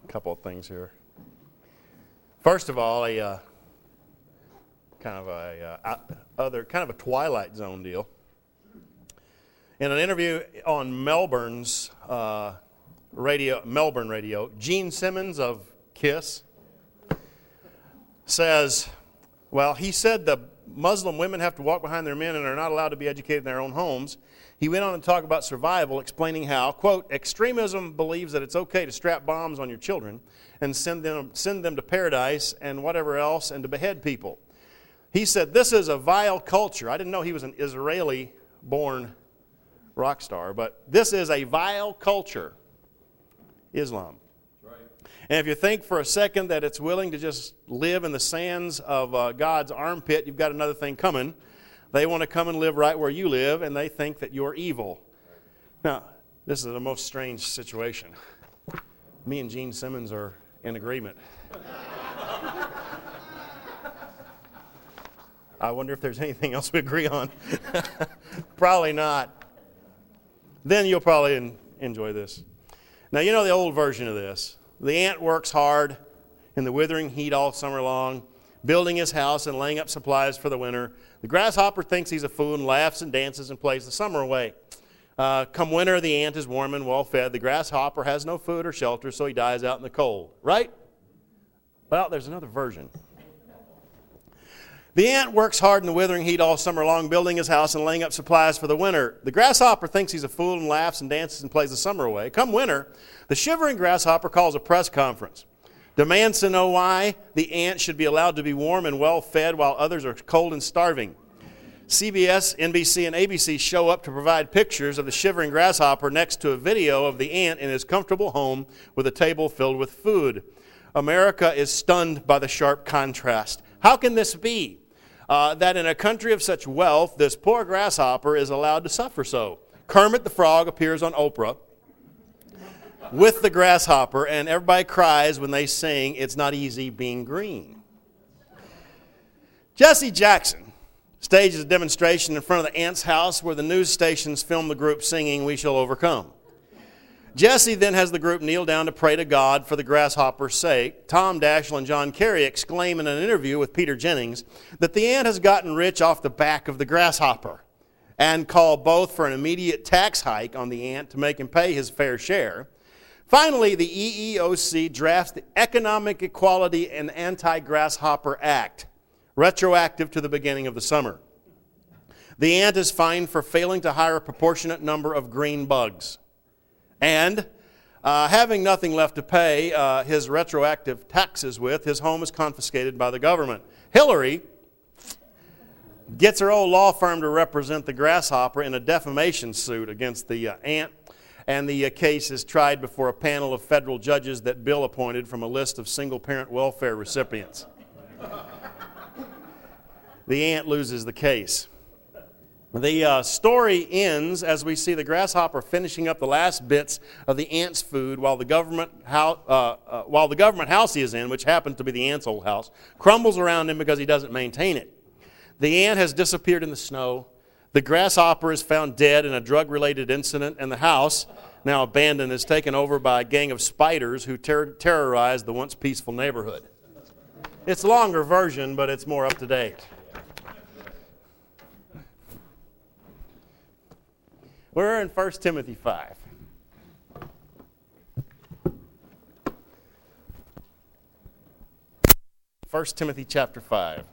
a couple of things here. First of all, a kind of a Twilight Zone deal. In an interview on Melbourne radio, Gene Simmons of KISS says, well, he said the Muslim women have to walk behind their men and are not allowed to be educated in their own homes. He went on to talk about survival, explaining how, quote, extremism believes that it's okay to strap bombs on your children and send them to paradise and whatever else and to behead people. He said, this is a vile culture. I didn't know he was an Israeli-born rock star, but this is a vile culture, Islam. Right. And if you think for a second that it's willing to just live in the sands of God's armpit, you've got another thing coming. They want to come and live right where you live, and they think that you're evil. Now, this is the most strange situation. Me and Gene Simmons are in agreement. I wonder if there's anything else we agree on. Probably not. Then you'll probably enjoy this. Now, you know the old version of this. The ant works hard in the withering heat all summer long, building his house and laying up supplies for the winter. The grasshopper thinks he's a fool and laughs and dances and plays the summer away. Come winter, the ant is warm and well fed. The grasshopper has no food or shelter, so he dies out in the cold. Right? Well, there's another version. The ant works hard in the withering heat all summer long, building his house and laying up supplies for the winter. The grasshopper thinks he's a fool and laughs and dances and plays the summer away. Come winter, the shivering grasshopper calls a press conference, demands to know why the ant should be allowed to be warm and well fed while others are cold and starving. CBS, NBC, and ABC show up to provide pictures of the shivering grasshopper next to a video of the ant in his comfortable home with a table filled with food. America is stunned by the sharp contrast. How can this be? That in a country of such wealth, this poor grasshopper is allowed to suffer so. Kermit the Frog appears on Oprah with the grasshopper, and everybody cries when they sing, "It's Not Easy Being Green." Jesse Jackson stages a demonstration in front of the ant's house where the news stations film the group singing, "We Shall Overcome." Jesse then has the group kneel down to pray to God for the grasshopper's sake. Tom Daschle and John Kerry exclaim in an interview with Peter Jennings that the ant has gotten rich off the back of the grasshopper and call both for an immediate tax hike on the ant to make him pay his fair share. Finally, the EEOC drafts the Economic Equality and Anti-Grasshopper Act, retroactive to the beginning of the summer. The ant is fined for failing to hire a proportionate number of green bugs. And having nothing left to pay his retroactive taxes with, his home is confiscated by the government. Hillary gets her old law firm to represent the grasshopper in a defamation suit against the ant, and the case is tried before a panel of federal judges that Bill appointed from a list of single-parent welfare recipients. The ant loses the case. The story ends as we see the grasshopper finishing up the last bits of the ant's food while the government house he is in, which happens to be the ant's old house, crumbles around him because he doesn't maintain it. The ant has disappeared in the snow. The grasshopper is found dead in a drug-related incident, and the house, now abandoned, is taken over by a gang of spiders who terrorize the once peaceful neighborhood. It's a longer version, but it's more up to date. We're in 1 Timothy 5. First Timothy chapter 5.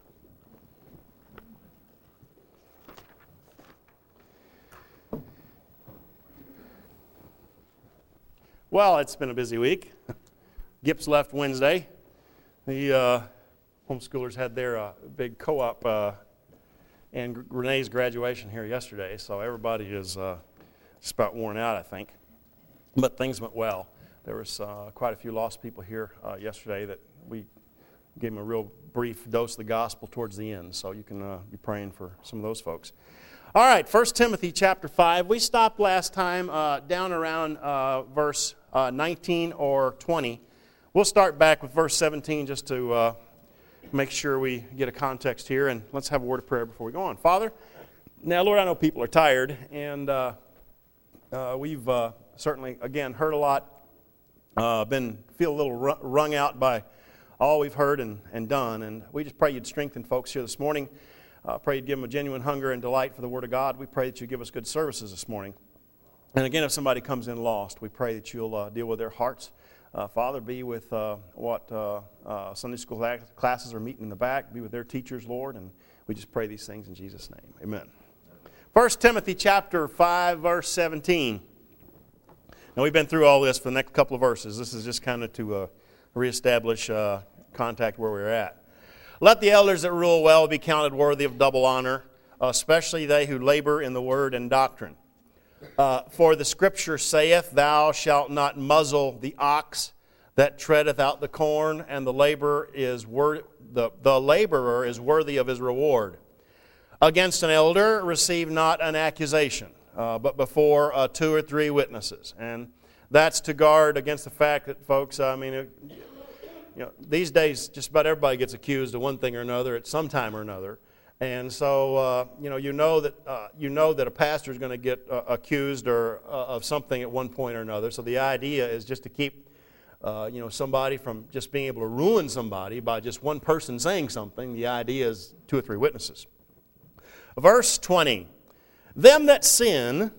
Well, it's been a busy week. Gips left Wednesday. The homeschoolers had their big co-op and Renee's graduation here yesterday, so everybody is just about worn out, I think. But things went well. There was quite a few lost people here yesterday that we gave them a real brief dose of the gospel towards the end, so you can be praying for some of those folks. All right, 1 Timothy chapter 5. We stopped last time down around verse 19 or 20. We'll start back with verse 17 just to make sure we get a context here, and let's have a word of prayer before we go on. Father, now, Lord, I know people are tired, and we've certainly, again, heard a lot Feel a little wrung out by all we've heard and done, and we just pray you'd strengthen folks here this morning. Pray you'd give them a genuine hunger and delight for the Word of God. We pray that you give us good services this morning. And again, if somebody comes in lost, we pray that you'll deal with their hearts. Father, be with what Sunday school classes are meeting in the back. Be with their teachers, Lord, and we just pray these things in Jesus' name. Amen. 1 Timothy chapter 5, verse 17. Now, we've been through all this for the next couple of verses. This is just kind of to reestablish contact where we're at. Let the elders that rule well be counted worthy of double honor, especially they who labor in the word and doctrine. For the Scripture saith, Thou shalt not muzzle the ox that treadeth out the corn, and the laborer is worthy of his reward. Against an elder receive not an accusation, but before 2 or 3 witnesses. And that's to guard against the fact that, folks, these days just about everybody gets accused of one thing or another at some time or another. And so, you know that a pastor is going to get accused of something at one point or another. So the idea is just to keep, somebody from just being able to ruin somebody by just one person saying something. The idea is 2 or 3 witnesses. Verse 20, them that sin,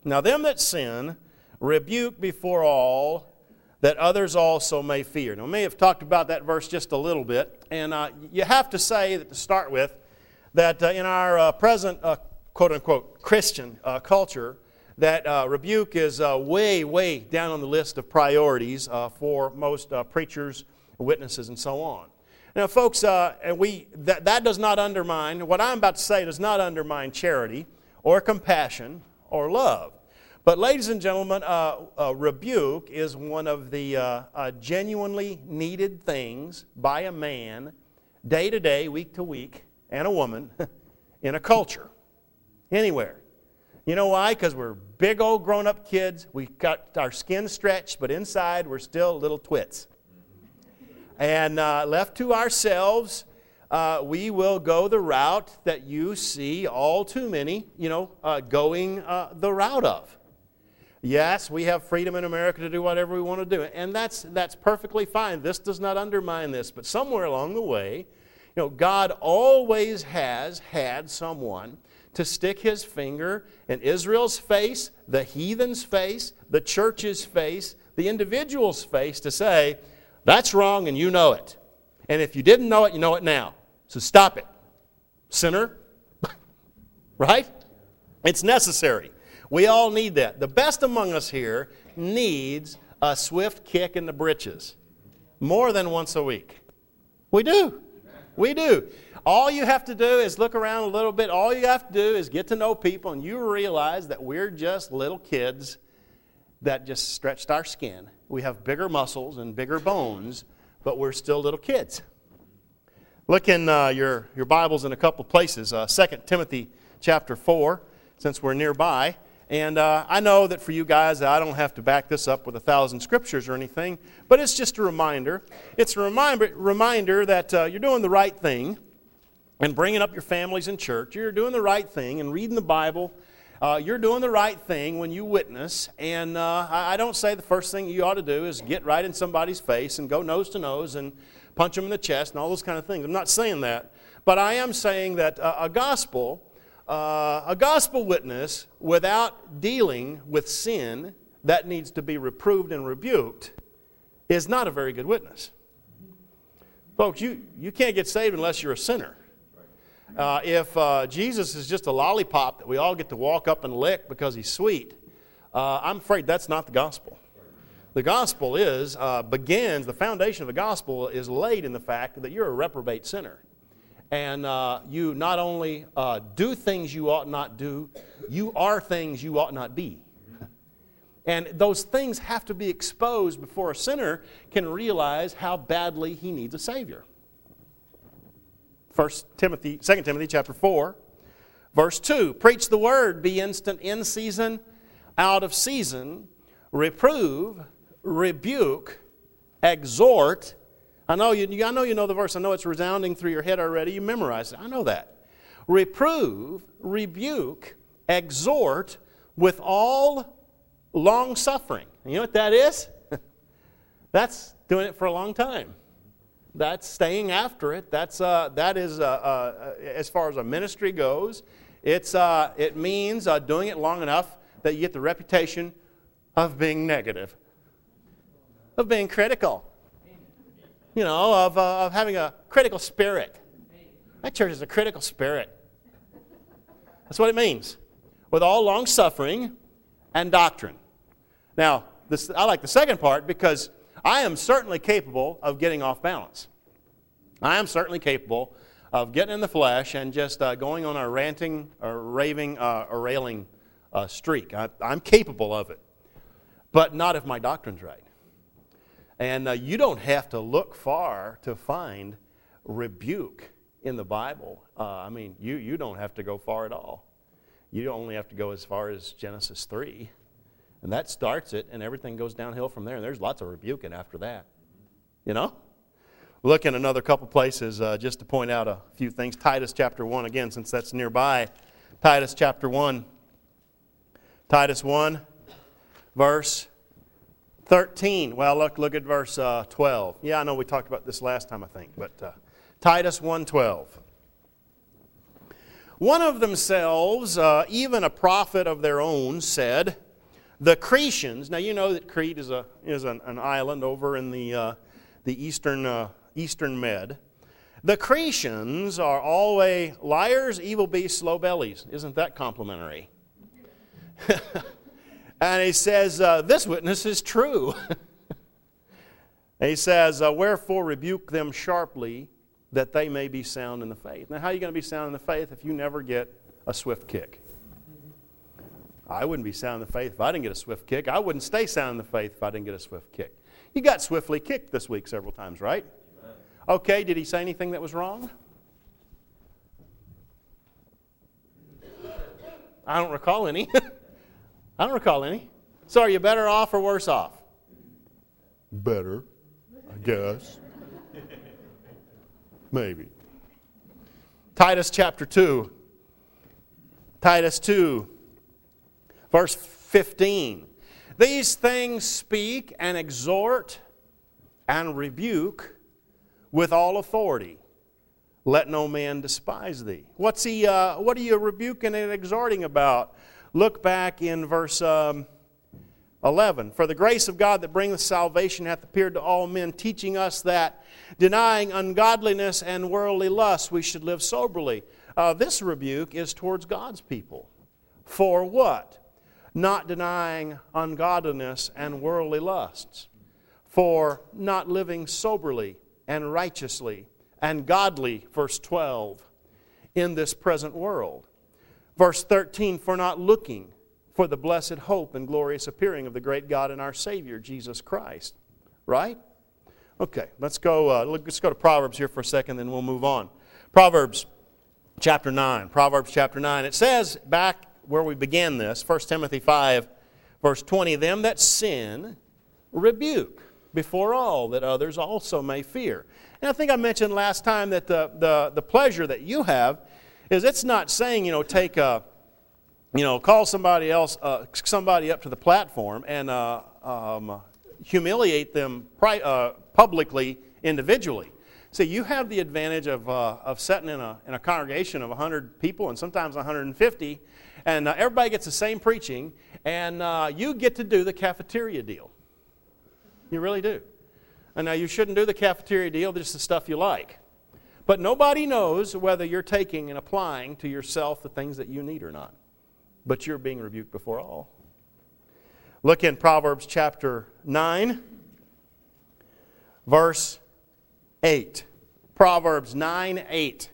rebuke before all, that others also may fear. Now, we may have talked about that verse just a little bit, and you have to say that to start with, that in our present, quote-unquote, Christian culture, that rebuke is way, way down on the list of priorities for most preachers, witnesses, and so on. Now, folks, that does not undermine, what I'm about to say does not undermine charity or compassion or love. But, ladies and gentlemen, rebuke is one of the genuinely needed things by a man, day to day, week to week, and a woman in a culture, anywhere. You know why? Because we're big old grown-up kids. We've got our skin stretched, but inside we're still little twits. And left to ourselves, we will go the route that you see all too many, going the route of. Yes, we have freedom in America to do whatever we want to do, and that's perfectly fine. This does not undermine this, but somewhere along the way, God always has had someone to stick his finger in Israel's face, the heathen's face, the church's face, the individual's face to say, that's wrong and you know it. And if you didn't know it, you know it now. So stop it, sinner. Right? It's necessary. We all need that. The best among us here needs a swift kick in the britches more than once a week. We do. We do. All you have to do is look around a little bit. All you have to do is get to know people, and you realize that we're just little kids that just stretched our skin. We have bigger muscles and bigger bones, but we're still little kids. Look in your Bibles in a couple places. 2 Timothy chapter 4, since we're nearby. And I know that for you guys, I don't have to back this up with 1,000 scriptures or anything, but it's just a reminder. It's a reminder that you're doing the right thing and bringing up your families in church. You're doing the right thing and reading the Bible. You're doing the right thing when you witness. And I don't say the first thing you ought to do is get right in somebody's face and go nose to nose and punch them in the chest and all those kind of things. I'm not saying that. But I am saying that a gospel witness without dealing with sin that needs to be reproved and rebuked is not a very good witness. Folks, you can't get saved unless you're a sinner. If Jesus is just a lollipop that we all get to walk up and lick because he's sweet, I'm afraid that's not the gospel. The gospel the foundation of the gospel is laid in the fact that you're a reprobate sinner. And you not only do things you ought not do, you are things you ought not be. And those things have to be exposed before a sinner can realize how badly he needs a Savior. 2 Timothy chapter 4, verse 2. Preach the word, be instant in season, out of season, reprove, rebuke, exhort. I know you know the verse. I know it's resounding through your head already. You memorized it. I know that. Reprove, rebuke, exhort with all long suffering. You know what that is? That's doing it for a long time. That's staying after it. That is as far as a ministry goes. It means doing it long enough that you get the reputation of being negative, of being critical, of having a critical spirit. That church is a critical spirit. That's what it means. With all long suffering and doctrine. Now, I like the second part because I am certainly capable of getting off balance. I am certainly capable of getting in the flesh and just going on a ranting, or raving, or railing streak. I'm capable of it. But not if my doctrine's right. And you don't have to look far to find rebuke in the Bible. You don't have to go far at all. You only have to go as far as Genesis 3. And that starts it, and everything goes downhill from there. And there's lots of rebuking after that. Look in another couple places just to point out a few things. Titus chapter 1, again, since that's nearby. Titus chapter 1. Titus 1, verse 13. Well, look at verse 12. Yeah, I know we talked about this last time, I think. But Titus 1:12. One of themselves, even a prophet of their own, said, the Cretians. Now you know that Crete is an island over in the Eastern Med. The Cretians are always liars, evil beasts, slow bellies. Isn't that complimentary? And he says, this witness is true. And he says, wherefore rebuke them sharply, that they may be sound in the faith. Now how are you going to be sound in the faith if you never get a swift kick? I wouldn't be sound in the faith if I didn't get a swift kick. I wouldn't stay sound in the faith if I didn't get a swift kick. You got swiftly kicked this week several times, right? Okay, did he say anything that was wrong? I don't recall any. I don't recall any. So are you better off or worse off? Better, I guess. Maybe. Titus chapter 2. Titus 2. Verse 15, these things speak and exhort and rebuke with all authority. Let no man despise thee. What are you rebuking and exhorting about? Look back in verse 11. For the grace of God that bringeth salvation hath appeared to all men, teaching us that, denying ungodliness and worldly lust, we should live soberly. This rebuke is towards God's people. For what? Not denying ungodliness and worldly lusts, for not living soberly and righteously and godly, verse 12, in this present world. Verse 13, for not looking for the blessed hope and glorious appearing of the great God and our Savior, Jesus Christ. Right? Okay, let's go to Proverbs here for a second, then we'll move on. Proverbs chapter 9. Proverbs chapter 9. It says back where we began this, 1 Timothy 5, verse 20, them that sin rebuke before all, that others also may fear. And I think I mentioned last time that the pleasure that you have is it's not saying, call somebody else, somebody up to the platform and humiliate them publicly, individually. See, you have the advantage of sitting in a congregation of 100 people and sometimes 150, and everybody gets the same preaching, and you get to do the cafeteria deal. You really do. And now you shouldn't do the cafeteria deal, just the stuff you like. But nobody knows whether you're taking and applying to yourself the things that you need or not. But you're being rebuked before all. Look in Proverbs chapter 9, verse 8. Proverbs 9:8.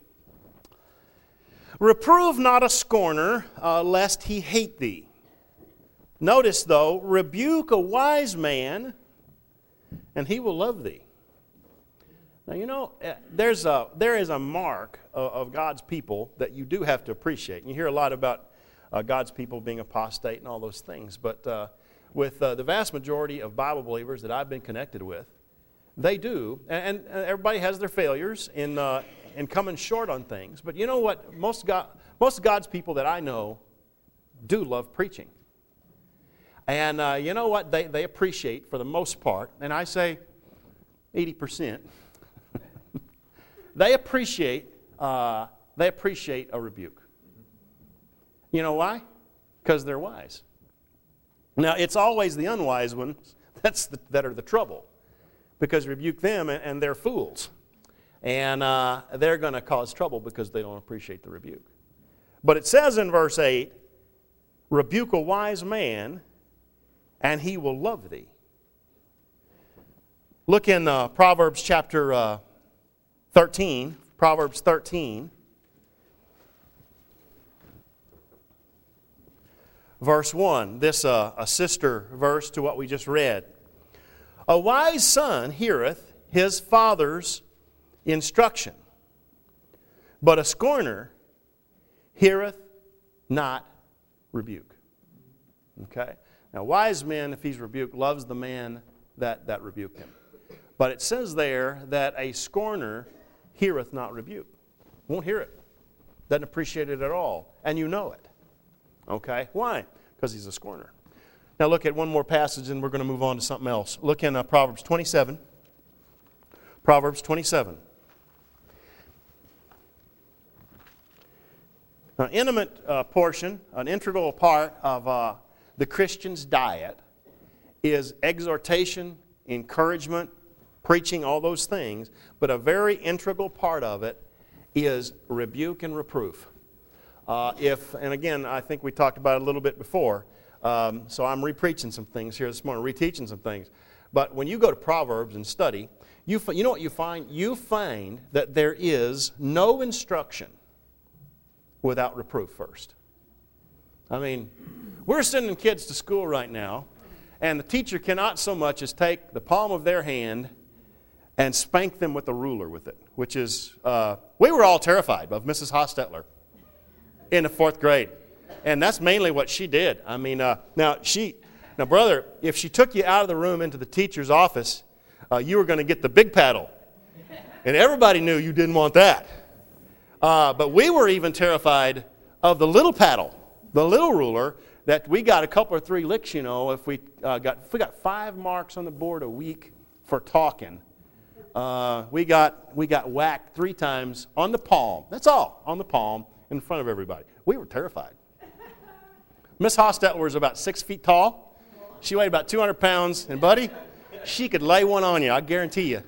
Reprove not a scorner, lest he hate thee. Notice, though, rebuke a wise man, and he will love thee. Now, there is a mark of God's people that you do have to appreciate. And you hear a lot about God's people being apostate and all those things. But with the vast majority of Bible believers that I've been connected with, they do. And everybody has their failures in coming short on things. But you know what? Most of God's people that I know do love preaching. And you know what? They appreciate, for the most part, and I say 80%, they appreciate a rebuke. You know why? Because they're wise. Now, it's always the unwise ones that are the trouble, because rebuke them and they're fools. And they're going to cause trouble because they don't appreciate the rebuke. But it says in verse 8, rebuke a wise man, and he will love thee. Look in Proverbs chapter 13, Proverbs 13, verse 1. This a sister verse to what we just read. A wise son heareth his father's instruction, but a scorner heareth not rebuke. Okay? Now, wise man, if he's rebuked, loves the man that rebuked him. But it says there that a scorner heareth not rebuke. Won't hear it. Doesn't appreciate it at all. And you know it. Okay? Why? Because he's a scorner. Now look at one more passage and we're going to move on to something else. Look in Proverbs 27. Proverbs 27. An intimate portion, an integral part of the Christian's diet is exhortation, encouragement, preaching, all those things. But a very integral part of it is rebuke and reproof. And again, I think we talked about it a little bit before. So I'm re-preaching some things here this morning, re-teaching some things. But when you go to Proverbs and study, you know what you find? You find that there is no instruction without reproof first. I mean, we're sending kids to school right now, and the teacher cannot so much as take the palm of their hand and spank them with a ruler with it, which is, we were all terrified of Mrs. Hostetler in the 4th grade. And that's mainly what she did. I mean, now brother, if she took you out of the room into the teacher's office, you were going to get the big paddle. And everybody knew you didn't want that. But we were even terrified of the little paddle, the little ruler, that we got a couple or 3 licks, you know, if we got 5 marks on the board a week for talking. We got whacked 3 times on the palm. That's all, on the palm in front of everybody. We were terrified. Miss Hostetler was about 6 feet tall. She weighed about 200 pounds. And, buddy, she could lay one on you, I guarantee you.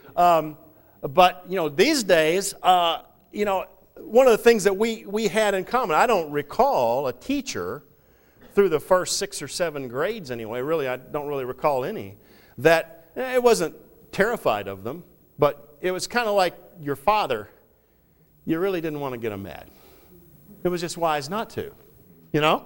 But, you know, these days, you know, one of the things that we had in common, I don't recall a teacher through the first 6 or 7 grades anyway, really, I don't really recall any, that it wasn't terrified of them, but it was kind of like your father. You really didn't want to get him mad. It was just wise not to, you know?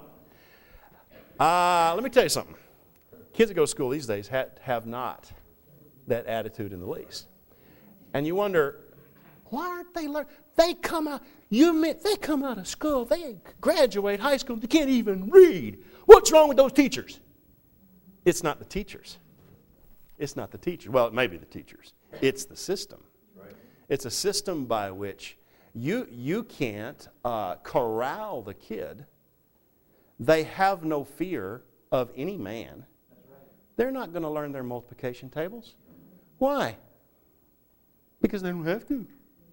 Let me tell you something. Kids that go to school these days have not that attitude in the least. And you wonder, why aren't they learning? They come out of school, they graduate high school, they can't even read. What's wrong with those teachers? It's not the teachers. It's not the teachers. Well, it may be the teachers. It's the system. Right. It's a system by which you can't corral the kid. They have no fear of any man. That's right. They're not going to learn their multiplication tables. Why? Because they don't have to.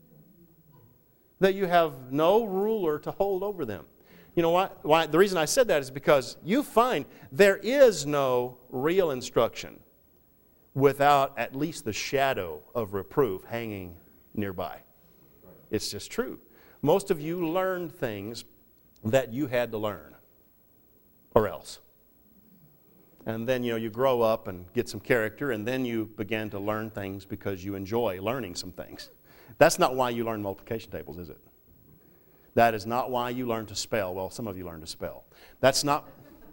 That you have no ruler to hold over them. You know what? Why? The reason I said that is because you find there is no real instruction without at least the shadow of reproof hanging nearby. It's just true. Most of you learned things that you had to learn, or else. And then, you know, you grow up and get some character, and then you begin to learn things because you enjoy learning some things. That's not why you learn multiplication tables, is it? That is not why you learn to spell. Well, some of you learn to spell. That's not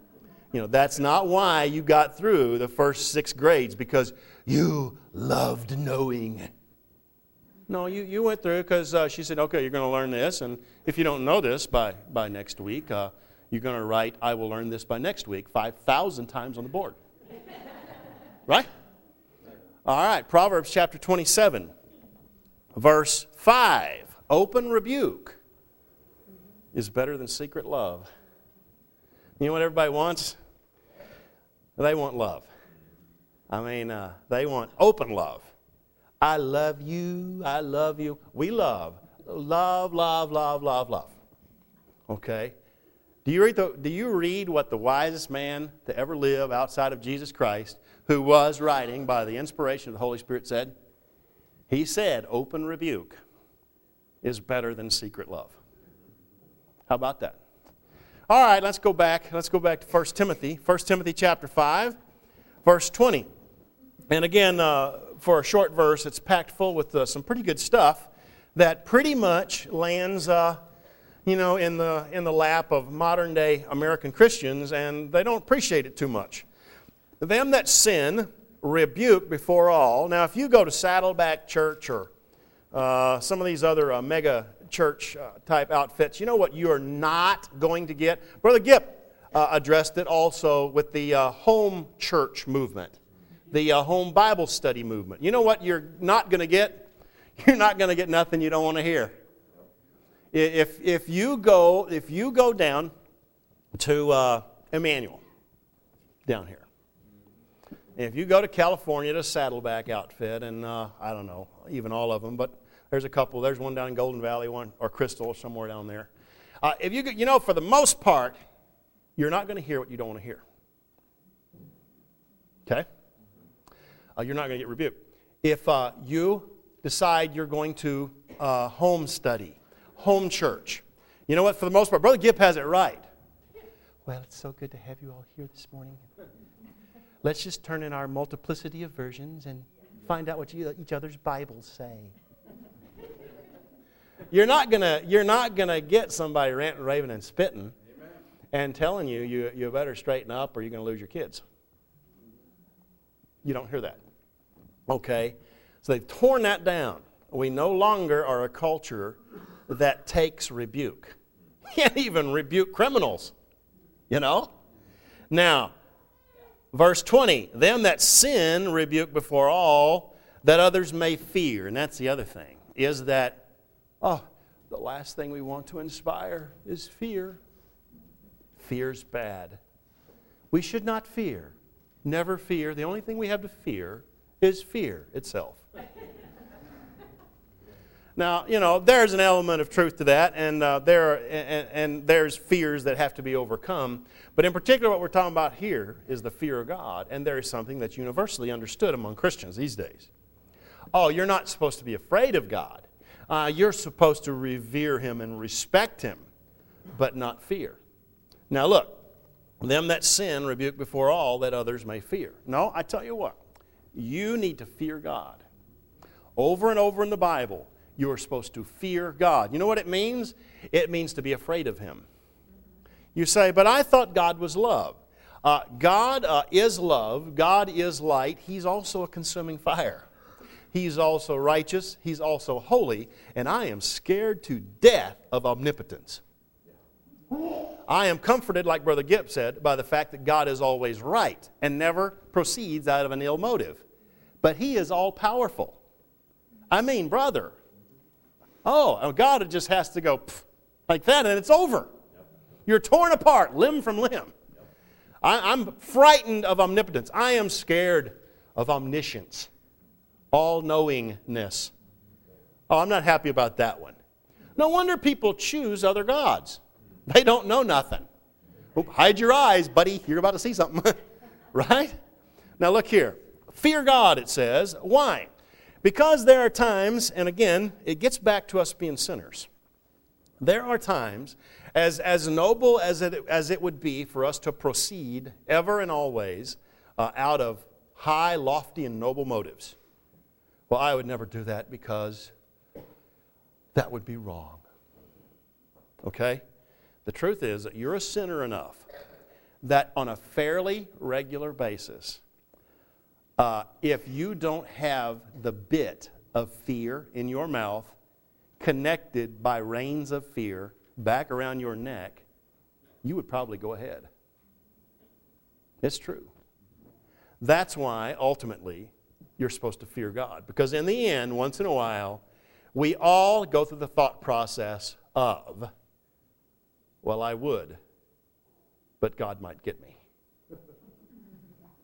why you got through the first 6 grades, because you loved knowing. No, you went through because she said, okay, you're going to learn this, and if you don't know this by next week, you're going to write, I will learn this by next week, 5,000 times on the board. Right? All right, Proverbs chapter 27, verse 5. Open rebuke is better than secret love. You know what everybody wants? They want love. I mean, they want open love. I love you. I love you. We love. Love, love, love, love, love. Okay? Do you read what the wisest man to ever live outside of Jesus Christ, who was writing by the inspiration of the Holy Spirit, said? He said, open rebuke is better than secret love. How about that? All right, let's go back. Let's go back to 1 Timothy. 1 Timothy chapter 5, verse 20. And again, for a short verse, it's packed full with some pretty good stuff that pretty much lands in the lap of modern-day American Christians, and they don't appreciate it too much. Them that sin, rebuke before all. Now, if you go to Saddleback Church or some of these other mega church type outfits, you know what you are not going to get? Brother Gipp addressed it also with the home church movement, the home Bible study movement. You know what you're not going to get? You're not going to get nothing you don't want to hear. If you go down to Emmanuel, down here, if you go to California to Saddleback outfit, and I don't know, even all of them, but there's a couple. There's one down in Golden Valley, one or Crystal, somewhere down there. If you for the most part, you're not going to hear what you don't want to hear. Okay? You're not going to get rebuked. If you decide you're going to home study, home church, you know what? For the most part, Brother Gipp has it right. Well, it's so good to have you all here this morning. Let's just turn in our multiplicity of versions and find out what each other's Bibles say. You're not gonna get somebody ranting, raving, and spitting, and telling you better straighten up or you're going to lose your kids. You don't hear that. Okay? So they've torn that down. We no longer are a culture that takes rebuke. Can't even rebuke criminals. You know? Now, verse 20, them that sin rebuke before all, that others may fear. And that's the other thing, is that, the last thing we want to inspire is fear. Fear's bad. We should not fear. Never fear. The only thing we have to fear is fear itself. Now, there's an element of truth to that, and there's fears that have to be overcome. But in particular, what we're talking about here is the fear of God, and there is something that's universally understood among Christians these days. Oh, you're not supposed to be afraid of God. You're supposed to revere Him and respect Him, but not fear. Now look, them that sin rebuke before all, that others may fear. No, I tell you what, you need to fear God. Over and over in the Bible, you are supposed to fear God. You know what it means? It means to be afraid of Him. You say, but I thought God was love. God is love. God is light. He's also a consuming fire. He's also righteous. He's also holy. And I am scared to death of omnipotence. I am comforted, like Brother Gipp said, by the fact that God is always right and never proceeds out of an ill motive. But He is all-powerful. I mean, brother, God just has to go like that and it's over. You're torn apart, limb from limb. I'm frightened of omnipotence. I am scared of omniscience, all-knowingness. Oh, I'm not happy about that one. No wonder people choose other gods. They don't know nothing. Hide your eyes, buddy. You're about to see something. Right? Now look here. Fear God, it says. Why? Because there are times, and again, it gets back to us being sinners. There are times, as noble as it would be for us to proceed ever and always out of high, lofty, and noble motives. Well, I would never do that because that would be wrong. Okay? The truth is that you're a sinner enough that on a fairly regular basis, if you don't have the bit of fear in your mouth connected by reins of fear back around your neck, you would probably go ahead. It's true. That's why, ultimately, you're supposed to fear God. Because in the end, once in a while, we all go through the thought process of, well, I would, but God might get me.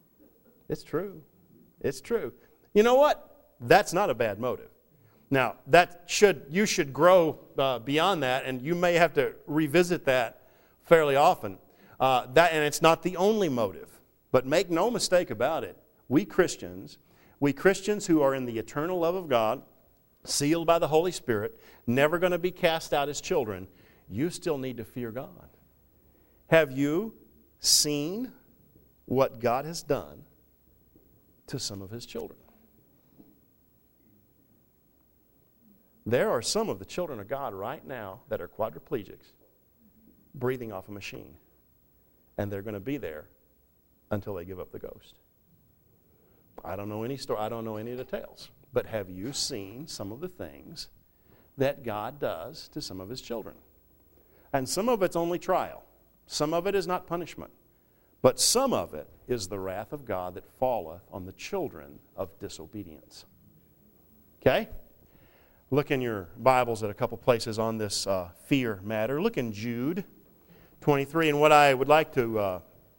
It's true. It's true. You know what? That's not a bad motive. Now, you should grow beyond that, and you may have to revisit that fairly often. And it's not the only motive. But make no mistake about it. We Christians who are in the eternal love of God, sealed by the Holy Spirit, never going to be cast out as children, you still need to fear God. Have you seen what God has done to some of His children? There are some of the children of God right now that are quadriplegics, breathing off a machine. And they're going to be there until they give up the ghost. I don't know any story. I don't know any details. But have you seen some of the things that God does to some of His children? And some of it's only trial. Some of it is not punishment. But some of it is the wrath of God that falleth on the children of disobedience. Okay? Look in your Bibles at a couple places on this fear matter. Look in Jude 23. And what I would like to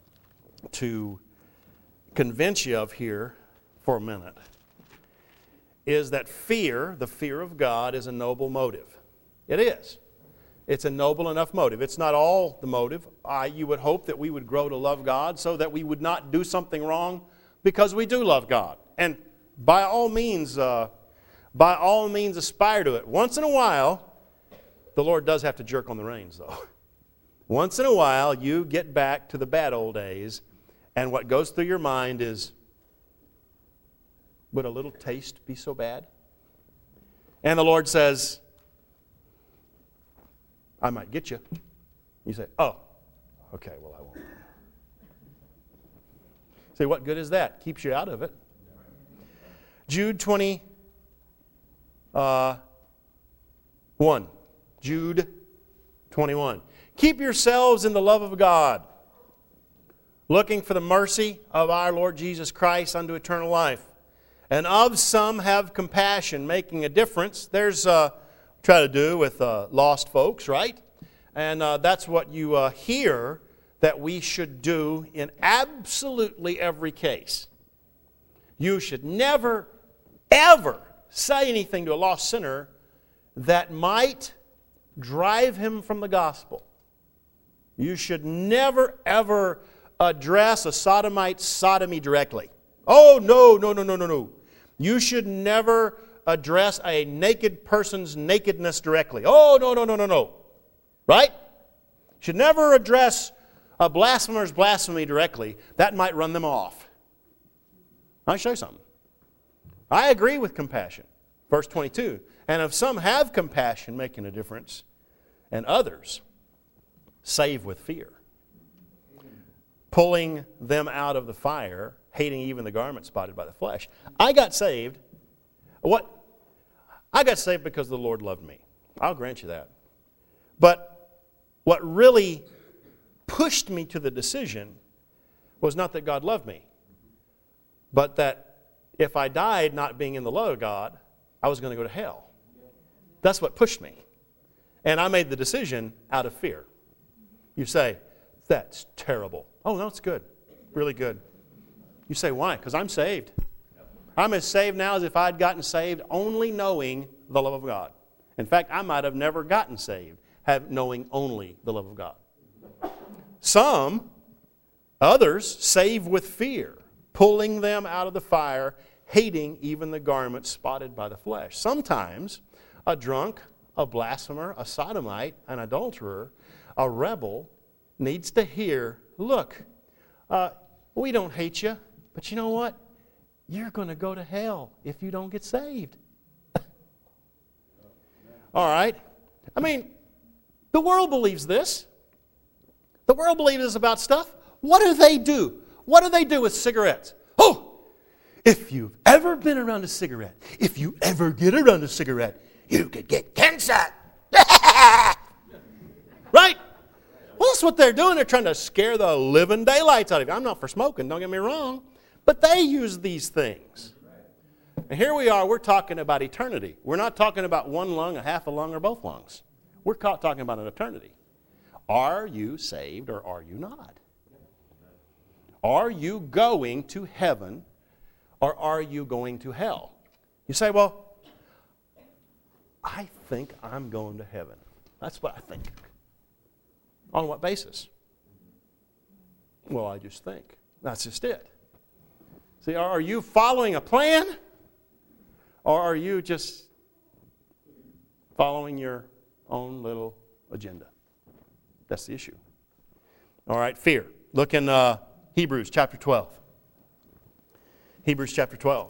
convince you of here for a minute is that fear, the fear of God, is a noble motive. It is. It's a noble enough motive. It's not all the motive. You would hope that we would grow to love God so that we would not do something wrong because we do love God. And by all means aspire to it. Once in a while, the Lord does have to jerk on the reins, though. Once in a while, you get back to the bad old days, and what goes through your mind is, would a little taste be so bad? And the Lord says, I might get you. You say, oh, okay, well, I won't. Say, what good is that? Keeps you out of it. Jude 21. Jude 21. Keep yourselves in the love of God, looking for the mercy of our Lord Jesus Christ unto eternal life. And of some have compassion, making a difference. There's try to do with lost folks, right? And that's what you hear that we should do in absolutely every case. You should never, ever say anything to a lost sinner that might drive him from the gospel. You should never, ever address a sodomite's sodomy directly. Oh, no. You should never address a naked person's nakedness directly. Oh, no. Right? You should never address a blasphemer's blasphemy directly. That might run them off. I'll show you something. I agree with compassion. Verse 22. And if some have compassion, making a difference, and others save with fear, pulling them out of the fire, hating even the garment spotted by the flesh. I got saved. I got saved because the Lord loved me. I'll grant you that. But what really pushed me to the decision was not that God loved me, but that if I died not being in the love of God, I was going to go to hell. That's what pushed me. And I made the decision out of fear. You say, that's terrible. Oh, no, it's good. Really good. You say, why? Because I'm saved. I'm as saved now as if I'd gotten saved only knowing the love of God. In fact, I might have never gotten saved knowing only the love of God. Others save with fear, pulling them out of the fire, hating even the garment spotted by the flesh. Sometimes a drunk, a blasphemer, a sodomite, an adulterer, a rebel needs to hear, look, we don't hate you, but you know what? You're going to go to hell if you don't get saved. All right? I mean, the world believes this. The world believes this about stuff. What do they do? What do they do with cigarettes? Oh, if you've ever been around a cigarette, if you ever get around a cigarette, you could get cancer. Right? Well, that's what they're doing. They're trying to scare the living daylights out of you. I'm not for smoking, don't get me wrong. But they use these things. And here we are, we're talking about eternity. We're not talking about one lung, a half a lung, or both lungs. We're talking about an eternity. Are you saved or are you not? Are you going to heaven or are you going to hell? You say, well, I think I'm going to heaven. That's what I think. On what basis? Well, I just think. That's just it. See, are you following a plan? Or are you just following your own little agenda? That's the issue. All right, fear. Look in Hebrews chapter 12. Hebrews chapter 12.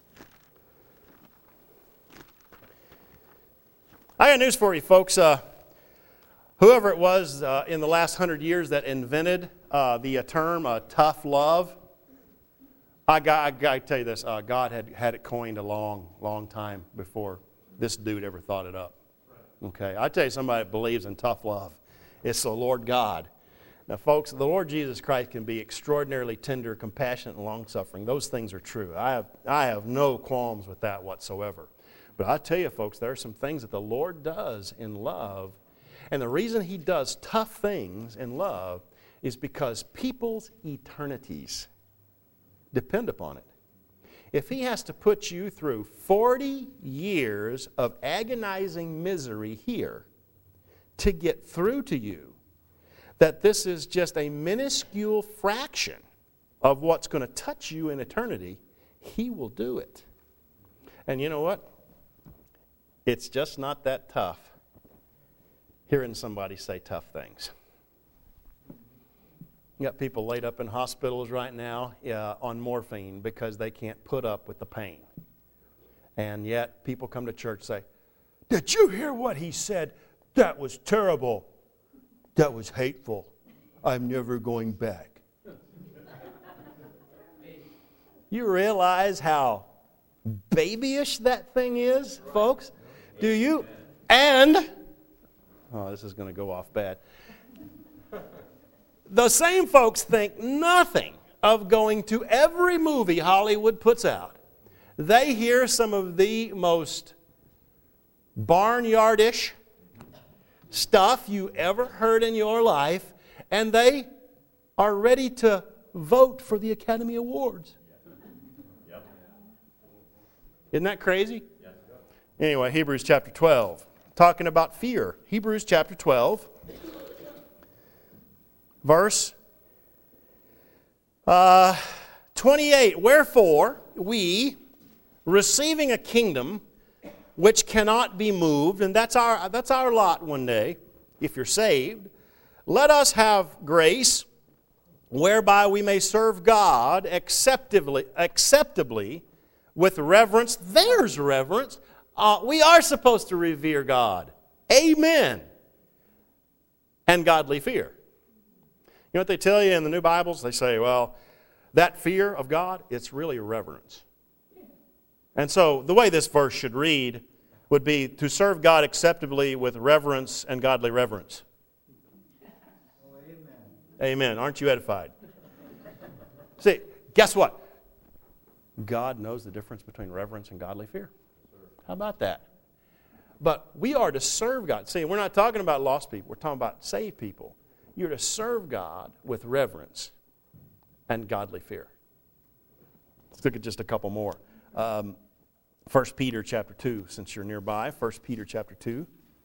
I got news for you, folks. Whoever it was in the last 100 years that invented the term tough love, I got to tell you this, God had it coined a long time before this dude ever thought it up. Okay, I tell you somebody that believes in tough love. It's the Lord God. Now, folks, the Lord Jesus Christ can be extraordinarily tender, compassionate, and long-suffering. Those things are true. I have no qualms with that whatsoever. But I tell you, folks, there are some things that the Lord does in love. And the reason He does tough things in love is because people's eternities depend upon it. If He has to put you through 40 years of agonizing misery here to get through to you, that this is just a minuscule fraction of what's going to touch you in eternity, He will do it. And you know what? It's just not that tough hearing somebody say tough things. You got people laid up in hospitals right now on morphine because they can't put up with the pain. And yet people come to church and say, "Did you hear what he said? That was terrible. That was hateful. I'm never going back." You realize how babyish that thing is, folks? Do you? And, oh, this is going to go off bad. The same folks think nothing of going to every movie Hollywood puts out. They hear some of the most barnyardish stuff you ever heard in your life, and they are ready to vote for the Academy Awards. Isn't that crazy? Anyway, Hebrews chapter 12, talking about fear. Hebrews chapter 12. Verse 28, "Wherefore we, receiving a kingdom which cannot be moved," and that's our lot one day, if you're saved, "let us have grace whereby we may serve God acceptably with reverence." There's reverence. We are supposed to revere God. Amen. And godly fear. You know what they tell you in the New Bibles? They say, well, that fear of God, it's really reverence. And so the way this verse should read would be to serve God acceptably with reverence and godly reverence. Oh, amen. Amen. Aren't you edified? See, guess what? God knows the difference between reverence and godly fear. How about that? But we are to serve God. See, we're not talking about lost people. We're talking about saved people. You're to serve God with reverence and godly fear. Let's look at just a couple more. 1 Peter chapter 2, since you're nearby. 1 Peter chapter 2.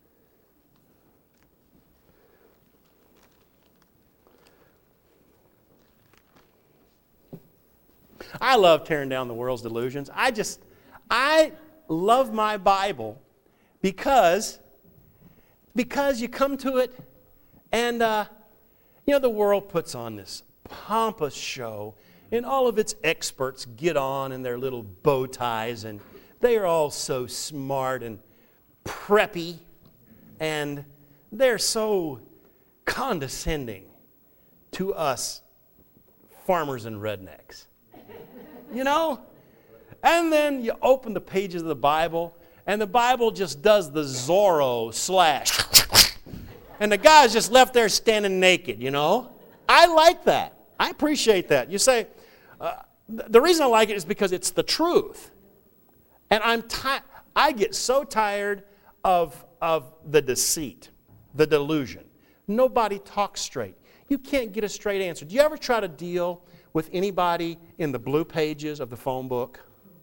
I love tearing down the world's delusions. I love my Bible because you come to it and, the world puts on this pompous show and all of its experts get on in their little bow ties and they are all so smart and preppy and they're so condescending to us farmers and rednecks. You know? And then you open the pages of the Bible, and the Bible just does the Zorro slash. And the guy's just left there standing naked, you know? I like that. I appreciate that. You say, the reason I like it is because it's the truth. And I get so tired of the deceit, the delusion. Nobody talks straight. You can't get a straight answer. Do you ever try to deal with anybody in the blue pages of the phone book?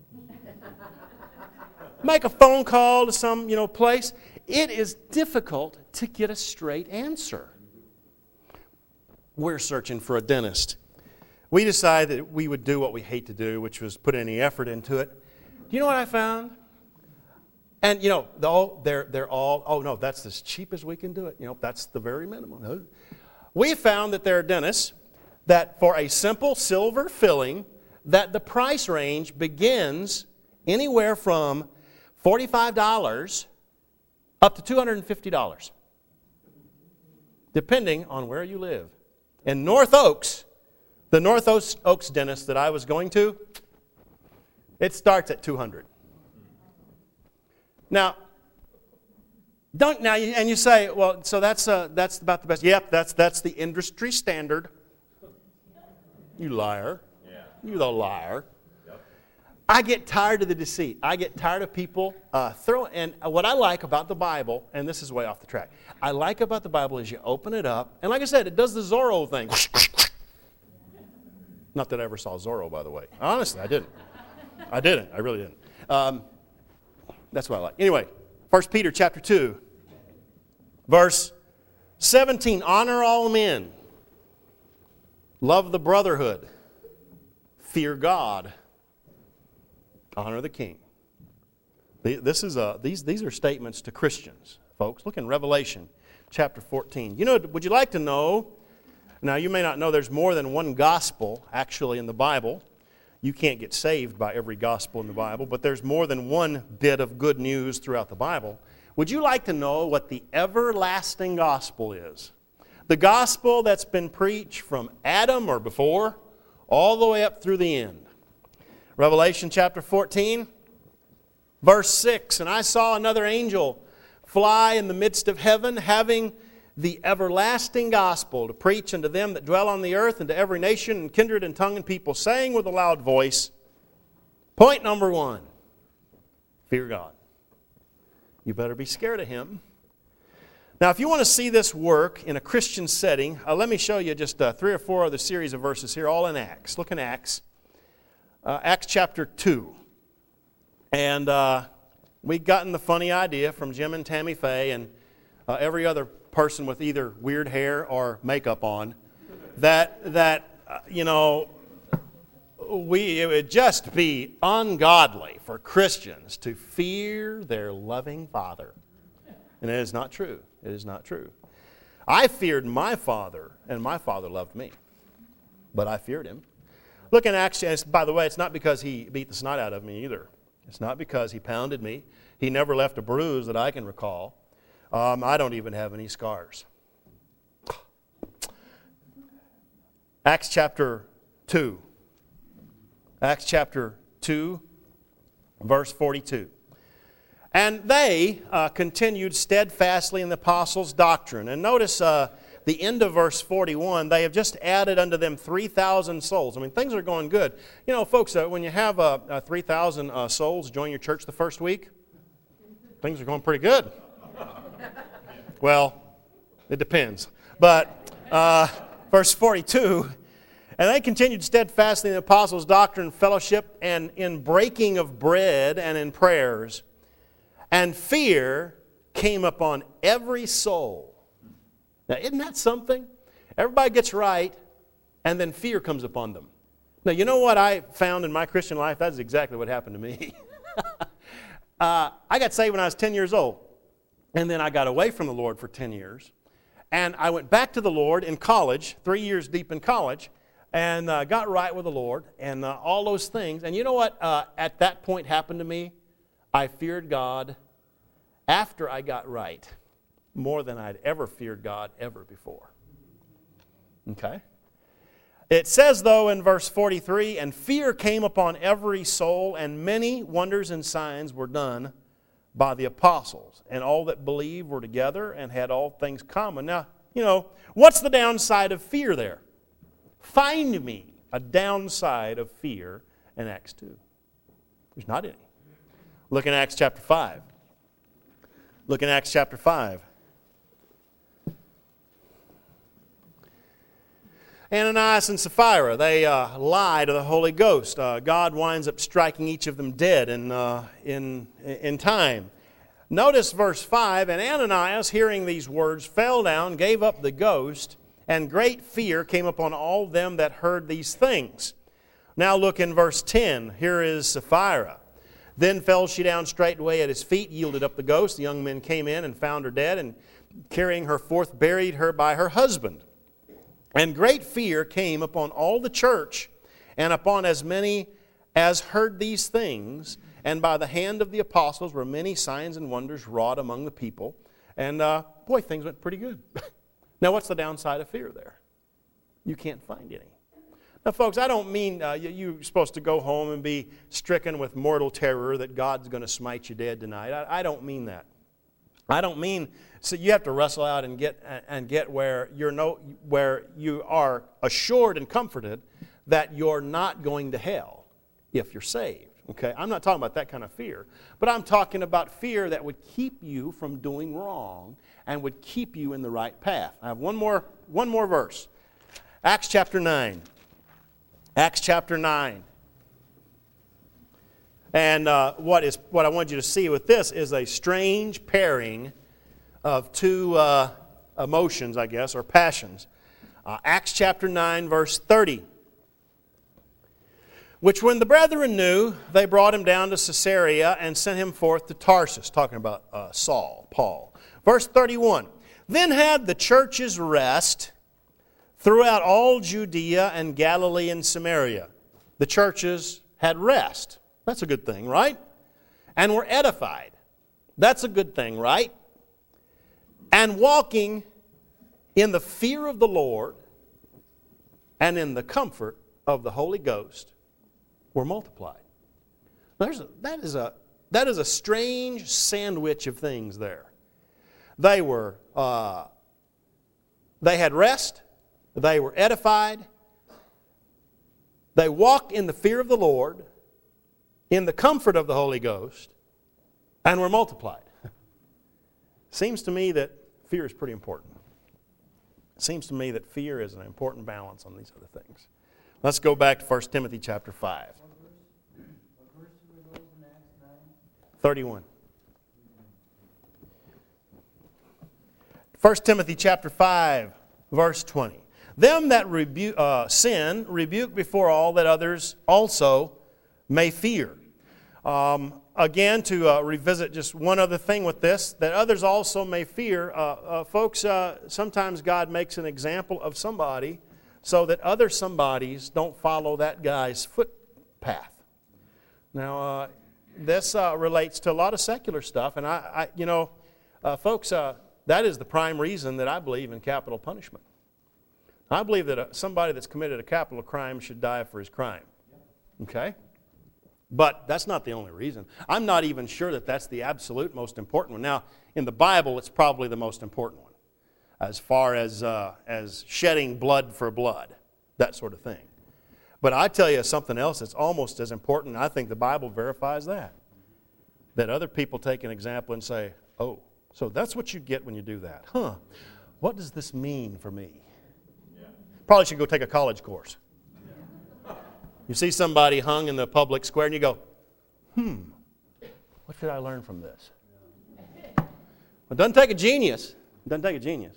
Make a phone call to some, place. It is difficult to get a straight answer. We're searching for a dentist. We decided that we would do what we hate to do, which was put any effort into it. Do you know what I found? And, they're all, oh, no, that's as cheap as we can do it. That's the very minimum. We found that there are dentists that for a simple silver filling, that the price range begins anywhere from $45 up to $250, depending on where you live. In North Oaks, the North Oaks dentist that I was going to, it starts at $200. Now, and you say, well, so that's about the best. Yep, that's the industry standard. You liar. Yeah. You the liar. Yep. I get tired of the deceit. I get tired of people and what I like about the Bible, and this is way off the track, I like about the Bible is you open it up, and like I said, it does the Zorro thing. Not that I ever saw Zorro, by the way. Honestly, I didn't. I really didn't. That's what I like. Anyway, 1 Peter chapter 2, verse 17. Honor all men. Love the brotherhood. Fear God. Honor the king. These are statements to Christians, folks. Look in Revelation chapter 14. Would you like to know? Now, you may not know there's more than one gospel actually in the Bible. You can't get saved by every gospel in the Bible, but there's more than one bit of good news throughout the Bible. Would you like to know what the everlasting gospel is? The gospel that's been preached from Adam or before all the way up through the end. Revelation chapter 14, verse 6. And I saw another angel fly in the midst of heaven, having the everlasting gospel to preach unto them that dwell on the earth, and to every nation and kindred and tongue and people, saying with a loud voice, point number 1, fear God. You better be scared of Him. Now, if you want to see this work in a Christian setting, let me show you just 3 or 4 other series of verses here, all in Acts. Look in Acts. Acts chapter 2. And we'd gotten the funny idea from Jim and Tammy Faye and every other person with either weird hair or makeup on, that it would just be ungodly for Christians to fear their loving Father. And it is not true. It is not true. I feared my Father, and my Father loved me. But I feared Him. Look in Acts, by the way, it's not because He beat the snot out of me either. It's not because He pounded me. He never left a bruise that I can recall. I don't even have any scars. Acts chapter 2. Acts chapter 2, verse 42. And they continued steadfastly in the apostles' doctrine. And notice the end of verse 41, they have just added unto them 3,000 souls. I mean, things are going good. Folks, when you have 3,000 souls join your church the first week, things are going pretty good. Well, it depends. But verse 42, and they continued steadfastly in the apostles' doctrine, fellowship, and in breaking of bread and in prayers. And fear came upon every soul. Now, isn't that something? Everybody gets right, and then fear comes upon them. Now, you know what I found in my Christian life? That's exactly what happened to me. I got saved when I was 10 years old. And then I got away from the Lord for 10 years. And I went back to the Lord in college, 3 years deep in college, and got right with the Lord and all those things. And you know what at that point happened to me? I feared God after I got right more than I'd ever feared God ever before. Okay? It says, though, in verse 43, and fear came upon every soul, and many wonders and signs were done by the apostles, and all that believed were together and had all things common. Now, what's the downside of fear there? Find me a downside of fear in Acts 2. There's not any. Look in Acts chapter 5. Look in Acts chapter 5. Ananias and Sapphira, they lie to the Holy Ghost. God winds up striking each of them dead in time. Notice verse 5, and Ananias, hearing these words, fell down, gave up the ghost, and great fear came upon all them that heard these things. Now look in verse 10. Here is Sapphira. Then fell she down straightway at his feet, yielded up the ghost. The young men came in and found her dead, and carrying her forth, buried her by her husband. And great fear came upon all the church, and upon as many as heard these things. And by the hand of the apostles were many signs and wonders wrought among the people. And boy, things went pretty good. Now, what's the downside of fear there? You can't find any. Now, folks, I don't mean you're supposed to go home and be stricken with mortal terror that God's going to smite you dead tonight. I don't mean that. I don't mean so you have to wrestle out and get where you are assured and comforted that you're not going to hell if you're saved. Okay, I'm not talking about that kind of fear, but I'm talking about fear that would keep you from doing wrong and would keep you in the right path. I have one more verse. Acts chapter 9. Acts chapter 9. And what I want you to see with this is a strange pairing of two emotions, I guess, or passions. Acts chapter 9, verse 30. Which when the brethren knew, they brought him down to Caesarea and sent him forth to Tarsus, talking about Paul. Verse 31. Then had the churches rest throughout all Judea and Galilee and Samaria. The churches had rest. That's a good thing, right? And were edified. That's a good thing, right? And walking in the fear of the Lord and in the comfort of the Holy Ghost were multiplied. That is a strange sandwich of things there. They had rest. They were edified. They walked in the fear of the Lord, in the comfort of the Holy Ghost, and were multiplied. Seems to me that fear is pretty important. It seems to me that fear is an important balance on these other things. Let's go back to 1 Timothy chapter 5. What verse do we go in Acts 9? 31. 1 Timothy chapter 5, verse 20. Them that sin, rebuke before all, that others also may fear. Again, to revisit just one other thing with this, that others also may fear. Folks, sometimes God makes an example of somebody so that other somebodies don't follow that guy's footpath. Now, this relates to a lot of secular stuff, and folks, that is the prime reason that I believe in capital punishment. I believe that somebody that's committed a capital crime should die for his crime. Okay? But that's not the only reason. I'm not even sure that that's the absolute most important one. Now, in the Bible, it's probably the most important one, as far as shedding blood for blood, that sort of thing. But I tell you something else that's almost as important, and I think the Bible verifies that. That other people take an example and say, oh, so that's what you get when you do that. Huh, what does this mean for me? Probably should go take a college course. You see somebody hung in the public square and you go, what should I learn from this? Well, it doesn't take a genius. It doesn't take a genius.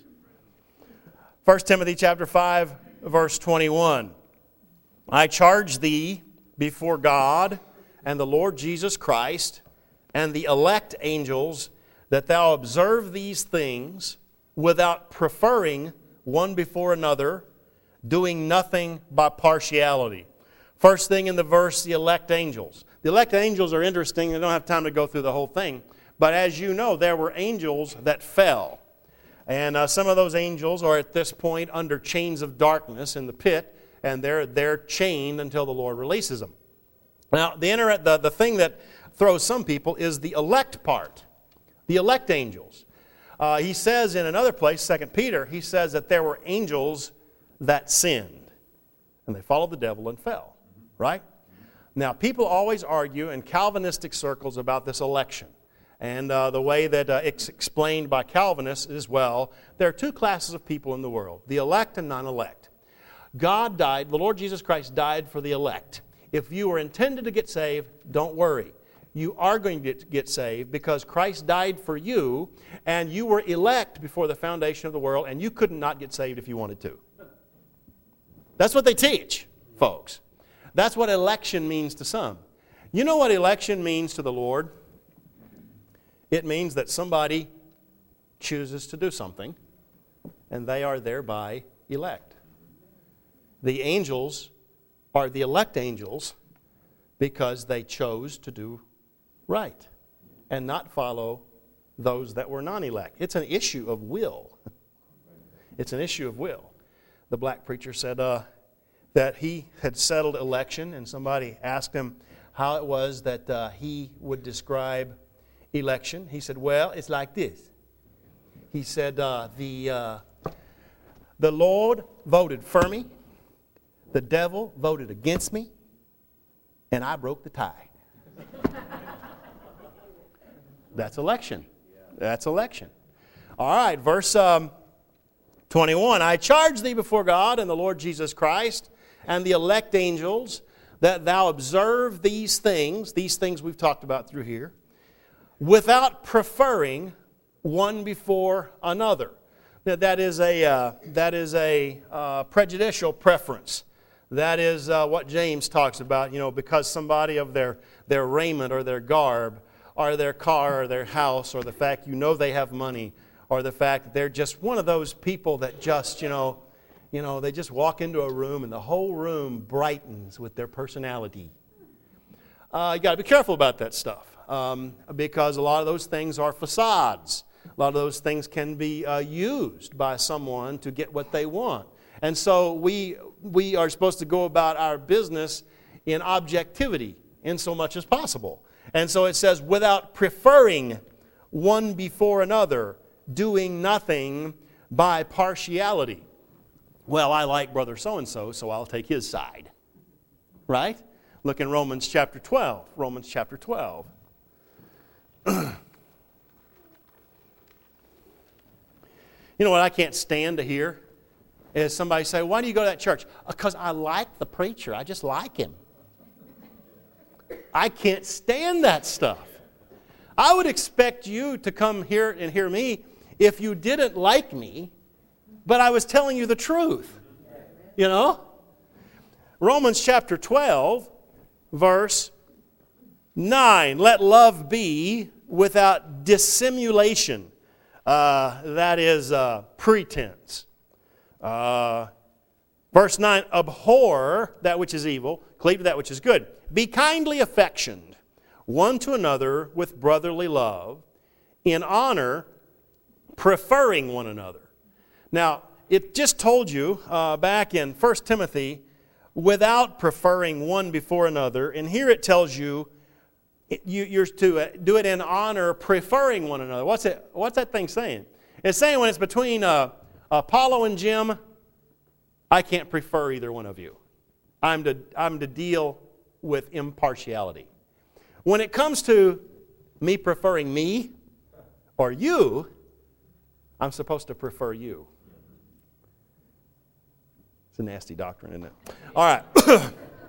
1 Timothy chapter 5, verse 21. I charge thee before God and the Lord Jesus Christ and the elect angels that thou observe these things without preferring one before another, doing nothing by partiality. First thing in the verse, the elect angels. The elect angels are interesting. I don't have time to go through the whole thing. But as you know, there were angels that fell. And some of those angels are at this point under chains of darkness in the pit, and they're chained until the Lord releases them. Now, the thing that throws some people is the elect part, the elect angels. He says in another place, 2 Peter, he says that there were angels that sinned, and they followed the devil and fell, right? Now, people always argue in Calvinistic circles about this election. And the way that it's explained by Calvinists is, well, there are two classes of people in the world, the elect and non-elect. God died, the Lord Jesus Christ died for the elect. If you were intended to get saved, don't worry. You are going to get saved because Christ died for you, and you were elect before the foundation of the world, and you could not get saved if you wanted to. That's what they teach, folks. That's what election means to some. You know what election means to the Lord? It means that somebody chooses to do something, and they are thereby elect. The angels are the elect angels because they chose to do right and not follow those that were non-elect. It's an issue of will. It's an issue of will. The black preacher said that he had settled election, and somebody asked him how it was that he would describe election. He said, well, it's like this. He said, the Lord voted for me, the devil voted against me, and I broke the tie. That's election. That's election. All right, verse 21. I charge thee before God and the Lord Jesus Christ and the elect angels that thou observe these things we've talked about through here, without preferring one before another. Now, that is a prejudicial preference. That is what James talks about, because somebody of their raiment or their garb or their car or their house or the fact they have money or the fact that they're just one of those people that just, they just walk into a room and the whole room brightens with their personality. You got to be careful about that stuff because a lot of those things are facades. A lot of those things can be used by someone to get what they want. And so we are supposed to go about our business in objectivity in so much as possible. And so it says, without preferring one before another, doing nothing by partiality. Well, I like brother so-and-so, so I'll take his side. Right? Look in Romans chapter 12. Romans chapter 12. You know what I can't stand to hear? Is somebody say, why do you go to that church? Because I like the preacher. I just like him. I can't stand that stuff. I would expect you to come here and hear me if you didn't like me, but I was telling you the truth. Romans chapter 12, verse 9. Let love be without dissimulation. That is pretense. Verse 9, abhor that which is evil, cleave to that which is good. Be kindly affectioned one to another with brotherly love, in honor, preferring one another. Now, it just told you back in 1 Timothy, without preferring one before another, and here it tells you you're to do it in honor, preferring one another. What's that thing saying? It's saying when it's between Apollo and Jim, I can't prefer either one of you. I'm to deal with impartiality. When it comes to me preferring me or you, I'm supposed to prefer you. It's a nasty doctrine, isn't it? All right.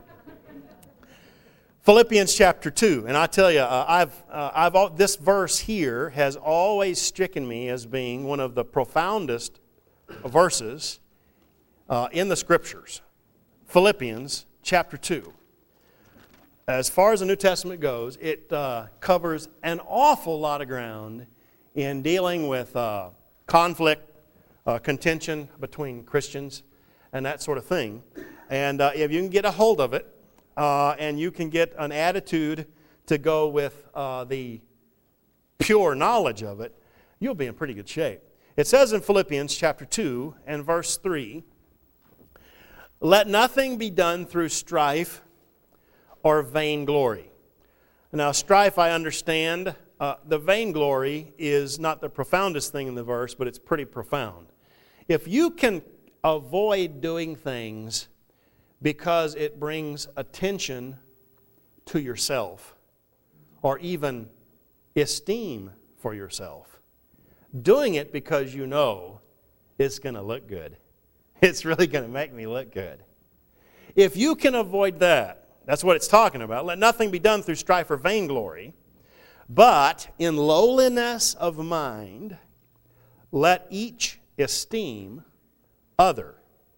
Philippians chapter 2, and I tell you, this verse here has always stricken me as being one of the profoundest verses in the Scriptures. Philippians chapter 2. As far as the New Testament goes, it covers an awful lot of ground in dealing with conflict, contention between Christians, and that sort of thing. And if you can get a hold of it, and you can get an attitude to go with the pure knowledge of it, you'll be in pretty good shape. It says in Philippians chapter 2 and verse 3, let nothing be done through strife or vainglory. Now, strife, I understand. The vainglory is not the profoundest thing in the verse, but it's pretty profound. If you can avoid doing things because it brings attention to yourself or even esteem for yourself, doing it because you know it's going to look good It's really going to make me look good. If you can avoid that, that's what it's talking about. Let nothing be done through strife or vainglory, but in lowliness of mind, let each esteem other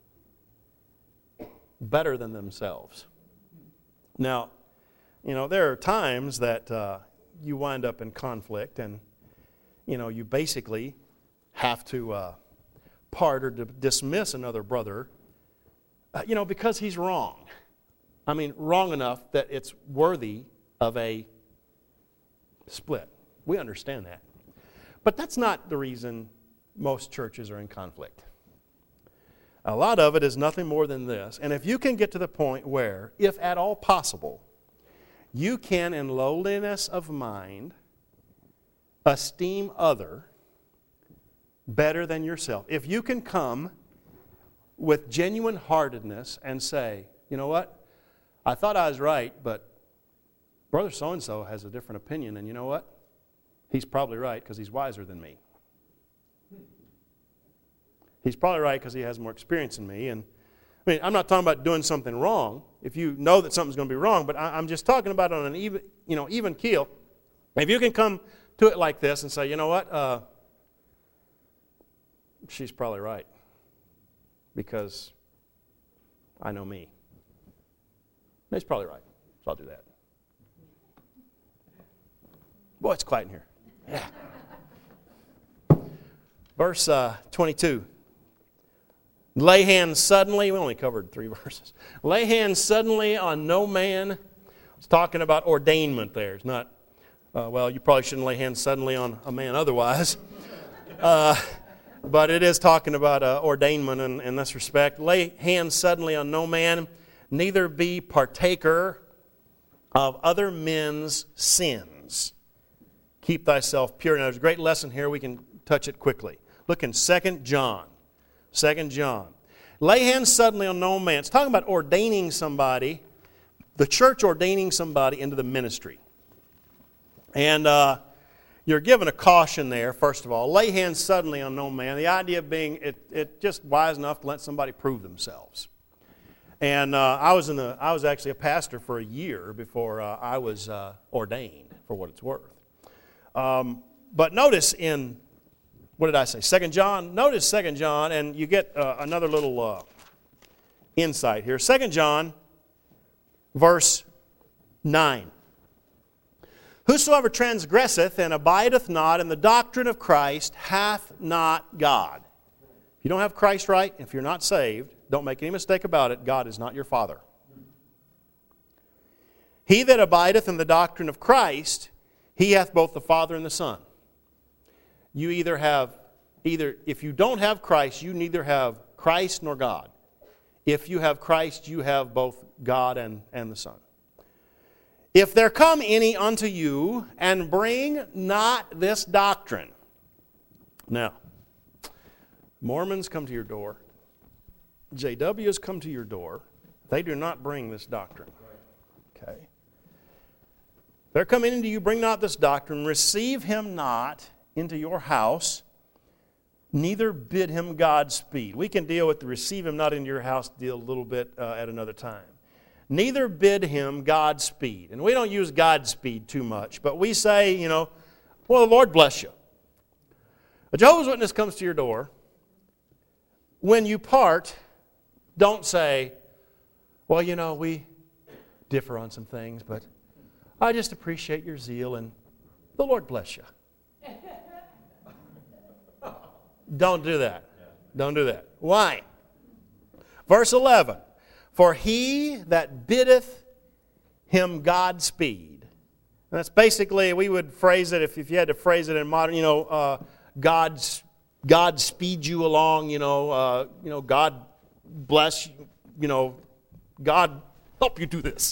better than themselves. Now, there are times that you wind up in conflict and, you basically have to part or to dismiss another brother, because he's wrong. I mean, wrong enough that it's worthy of a split. We understand that. But that's not the reason most churches are in conflict. A lot of it is nothing more than this. And if you can get to the point where, if at all possible, you can, in lowliness of mind, esteem other better than yourself. If you can come with genuine heartedness and say, you know what? I thought I was right, but brother so-and-so has a different opinion, and you know what? He's probably right because he's wiser than me. He's probably right because he has more experience than me. And I'm not talking about doing something wrong. If you know that something's going to be wrong, but I'm just talking about on an even keel. If you can come to it like this and say, you know what? She's probably right because I know me. He's probably right, so I'll do that. Boy, it's quiet in here. Yeah. Verse 22. Lay hands suddenly. We only covered 3 verses. Lay hands suddenly on no man. It's talking about ordainment there. It's not, you probably shouldn't lay hands suddenly on a man otherwise. But it is talking about ordainment in this respect. Lay hands suddenly on no man, neither be partaker of other men's sins. Keep thyself pure. Now, there's a great lesson here. We can touch it quickly. Look in 2 John. 2 John. Lay hands suddenly on no man. It's talking about ordaining somebody, the church ordaining somebody into the ministry. And you're given a caution there, first of all. Lay hands suddenly on no man. The idea being it just wise enough to let somebody prove themselves. And I was actually a pastor for a year before I was ordained, for what it's worth. But notice in, what did I say, 2 John? Notice 2 John, and you get another little insight here. 2 John, verse 9. Whosoever transgresseth and abideth not in the doctrine of Christ hath not God. If you don't have Christ right, if you're not saved, don't make any mistake about it, God is not your Father. He that abideth in the doctrine of Christ, he hath both the Father and the Son. You if you don't have Christ, you neither have Christ nor God. If you have Christ, you have both God and the Son. If there come any unto you and bring not this doctrine. Now, Mormons come to your door. JWs come to your door. They do not bring this doctrine. Okay. There come in unto you, bring not this doctrine, receive him not into your house, neither bid him Godspeed. We can deal with the receive him not into your house deal a little bit at another time. Neither bid him Godspeed. And we don't use Godspeed too much, but we say, well, the Lord bless you. A Jehovah's Witness comes to your door. When you part, don't say, well, we differ on some things, but I just appreciate your zeal and the Lord bless you. Don't do that. Don't do that. Why? Verse 11. For he that biddeth him Godspeed. And that's basically, we would phrase it, if you had to phrase it in modern, God speed you along, God bless you, God help you do this,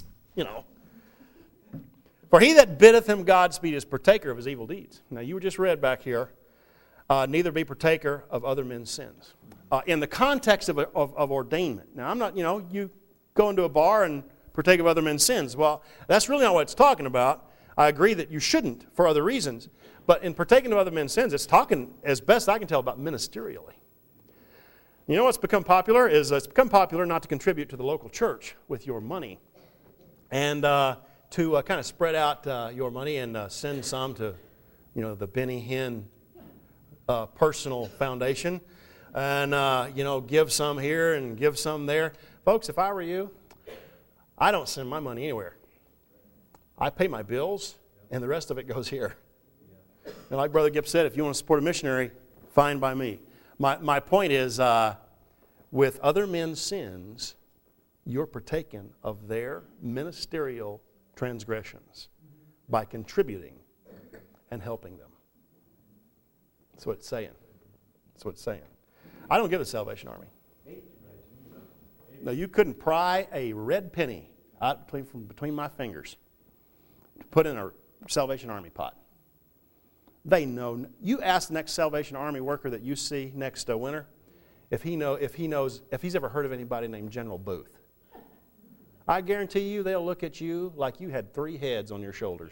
For he that biddeth him Godspeed is partaker of his evil deeds. Now, you just read back here, neither be partaker of other men's sins. In the context of ordainment. Now, I'm not, you go into a bar and partake of other men's sins. Well, that's really not what it's talking about. I agree that you shouldn't for other reasons. But in partaking of other men's sins, it's talking, as best I can tell, about ministerially. You know what's become popular is it's become popular not to contribute to the local church with your money, and to kind of spread out your money and send some to, the Benny Hinn personal foundation, and give some here and give some there. Folks, if I were you, I don't send my money anywhere. I pay my bills, and the rest of it goes here. And like Brother Gipp said, if you want to support a missionary, fine by me. My point is, with other men's sins, you're partaking of their ministerial transgressions by contributing and helping them. That's what it's saying. That's what it's saying. I don't give the Salvation Army. No, you couldn't pry a red penny out between my fingers to put in a Salvation Army pot. They know. You ask the next Salvation Army worker that you see next winter if he's ever heard of anybody named General Booth. I guarantee you they'll look at you like you had 3 heads on your shoulders.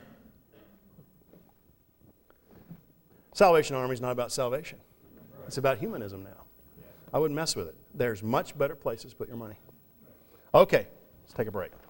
Salvation Army is not about salvation. It's about humanism now. I wouldn't mess with it. There's much better places to put your money. Okay, let's take a break.